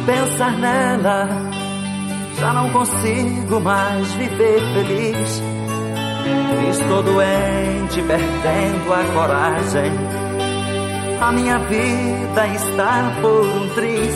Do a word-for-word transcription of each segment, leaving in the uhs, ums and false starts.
pensar nela, já não consigo mais viver feliz. Estou doente, perdendo a coragem. A minha vida está por um triz.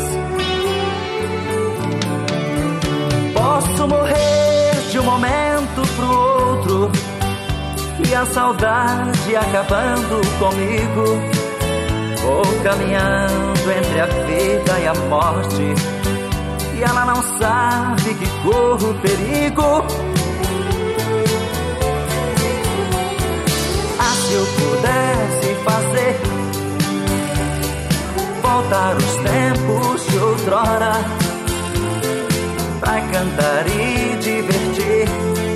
Posso morrer de um momento pro outro, e a saudade acabando comigo. Vou caminhando entre a vida e a morte, e ela não sabe que corro perigo. Ah, se eu pudesse fazer voltar os tempos de outrora, pra cantar e divertir,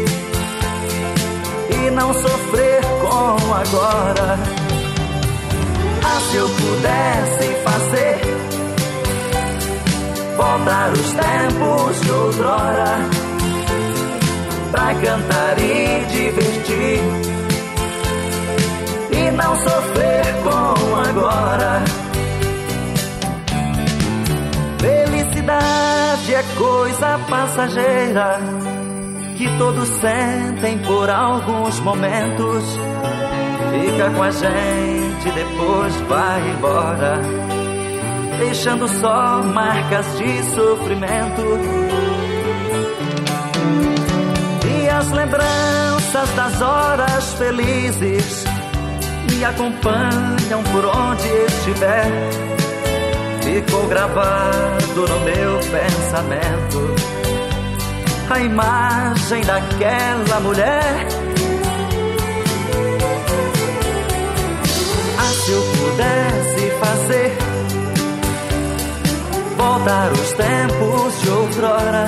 e não sofrer como agora. Ah, se eu pudesse fazer voltar os tempos de outrora, pra cantar e divertir, e não sofrer como agora. Felicidade é coisa passageira, que todos sentem por alguns momentos. Fica com a gente, depois vai embora, deixando só marcas de sofrimento. E as lembranças das horas felizes me acompanham por onde estiver. Ficou gravado no meu pensamento a imagem daquela mulher. Ah, se eu pudesse fazer voltar os tempos de outrora,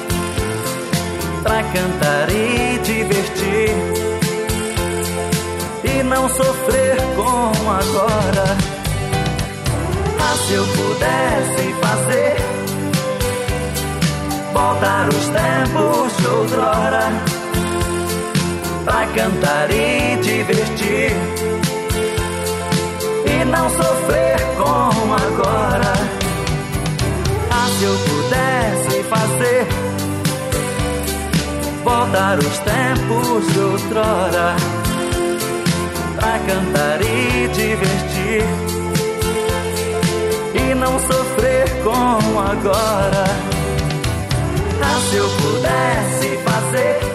pra cantar e divertir, e não sofrer como agora. Ah, se eu pudesse fazer voltar os tempos de outrora, pra cantar e divertir, e não sofrer como agora. Ah, se eu pudesse fazer voltar os tempos de outrora, pra cantar e divertir, e não sofrer como agora. Ah, se eu pudesse fazer